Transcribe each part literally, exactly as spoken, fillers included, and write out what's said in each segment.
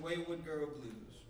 Wayward Girl Blues.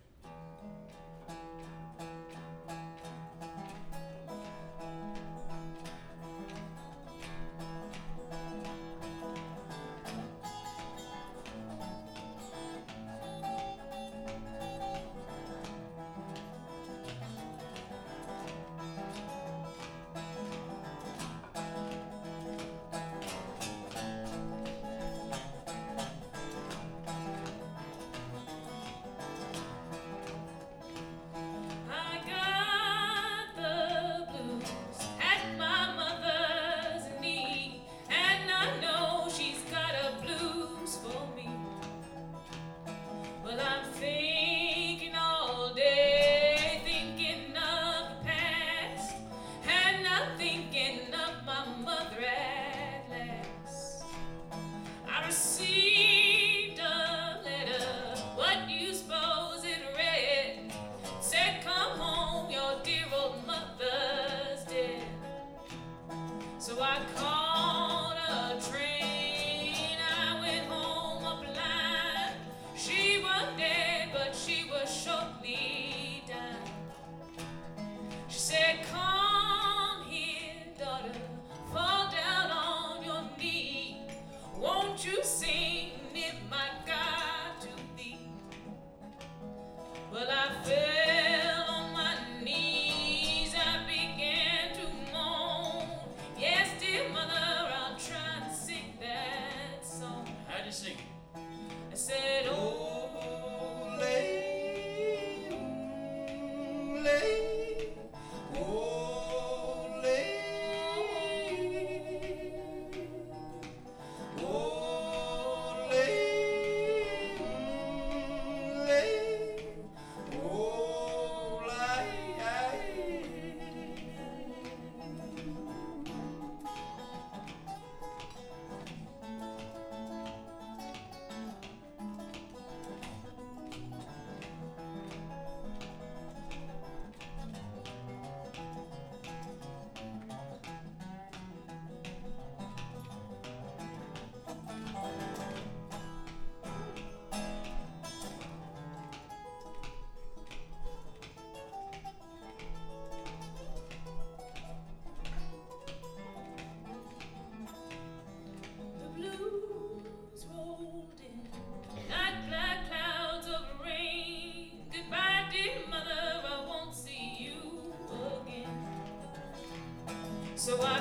So I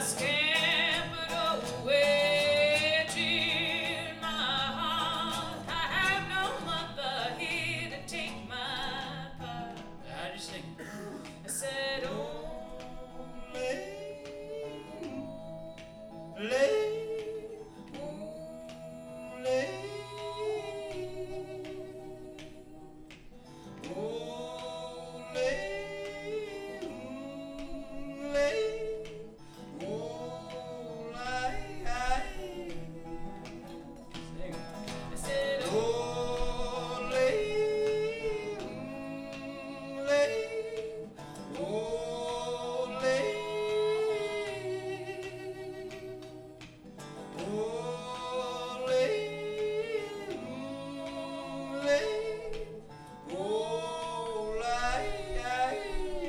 scampered away to my heart. I have no mother here to take my part. How'd you sing? I said, oh, Lay, lay, ooh, lay, oh, lay, ooh, lay, oh, lay, aye. Sing. I said, oh, Oh, lay, ooh, lay, oh, lay, oh, lay, ooh, lay, oh, lay, aye.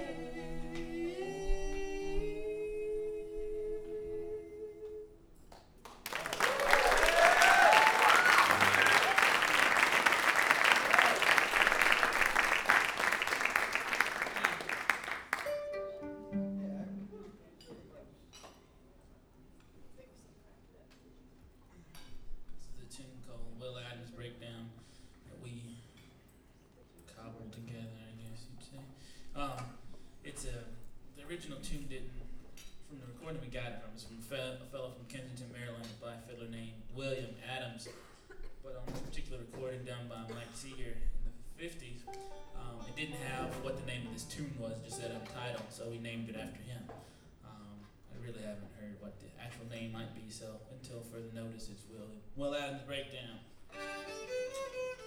This is a tune called Will Adams Breakdown that we cobbled together, I guess you'd say. Um, it's a the original tune didn't from the recording we got it from is from a fel- a fellow from Kensington, Maryland, by a fiddler named William Adams. But on this particular recording done by Mike Seeger in the fifties, um, it didn't have what the name of this tune was, just said untitled, so we named it after him. Um, I really haven't heard what the actual name might be, so until further notice, it's Will Will Adams Breakdown.